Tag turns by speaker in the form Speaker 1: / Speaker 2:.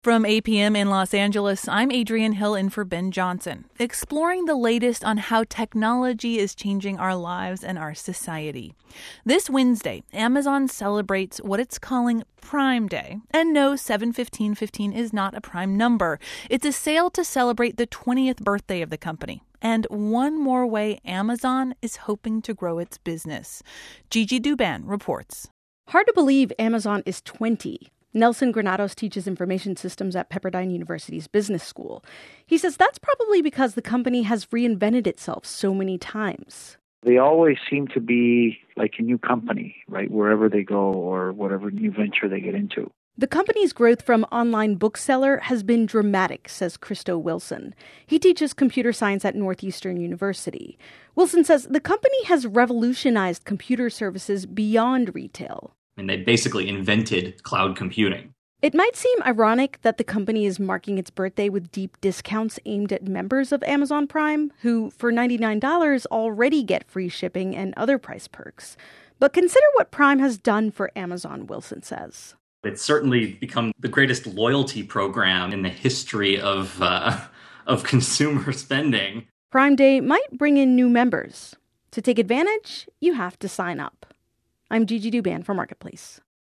Speaker 1: From APM in Los Angeles, I'm Adrienne Hill in for Ben Johnson, exploring the latest on how technology is changing our lives and our society. This Wednesday, Amazon celebrates what it's calling Prime Day. And no, 7/15/15 is not a prime number. It's a sale to celebrate the 20th birthday of the company. And one more way Amazon is hoping to grow its business. Gigi Douban reports.
Speaker 2: Hard to believe Amazon is 20. Nelson Granados teaches information systems at Pepperdine University's business school. He says that's probably because the company has reinvented itself so many times.
Speaker 3: They always seem to be like a new company, right, wherever they go or whatever new venture they get into.
Speaker 2: The company's growth from online bookseller has been dramatic, says Christo Wilson. He teaches computer science at Northeastern University. Wilson says the company has revolutionized computer services beyond retail.
Speaker 4: And they basically invented cloud computing.
Speaker 2: It might seem ironic that the company is marking its birthday with deep discounts aimed at members of Amazon Prime, who for $99 already get free shipping and other price perks. But consider what Prime has done for Amazon, Wilson says.
Speaker 4: It's certainly become the greatest loyalty program in the history of consumer spending.
Speaker 2: Prime Day might bring in new members. To take advantage, you have to sign up. I'm Gigi Douban for Marketplace.